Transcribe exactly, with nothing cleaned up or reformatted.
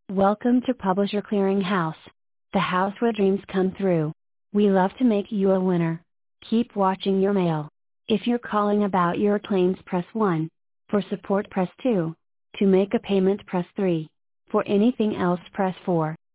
Welcome to Publisher Clearing House, the house where dreams come through. We love to make you a winner. Keep watching your mail. If you're calling about your claims, press one. For support, press two. To make a payment, press three. For anything else, press four.